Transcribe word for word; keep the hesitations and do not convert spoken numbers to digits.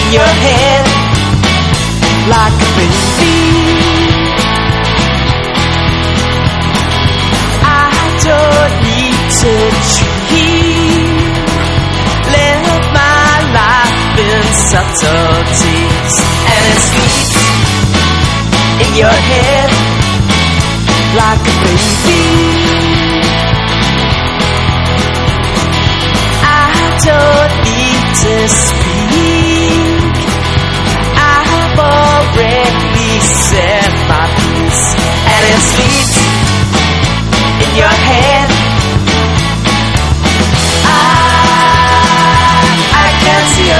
your head like a baby. I don't need to dream. Live my life in subtleties, and it sleeps in your head like a baby. I don't need to speak. I've already said my piece, and it sleeps